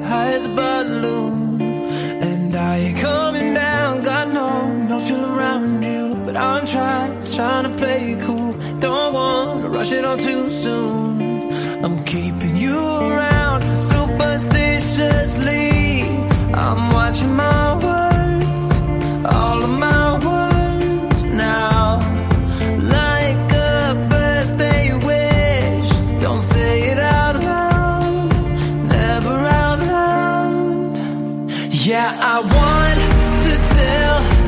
high as a balloon. And I ain't coming down, got no chill around you. But I'm trying to play it cool. Don't wanna rush it all too soon. I'm keeping you around superstitiously. I'm watching my words, all of my words now. Like a birthday wish, don't say it out loud, never out loud. Yeah, I want to tell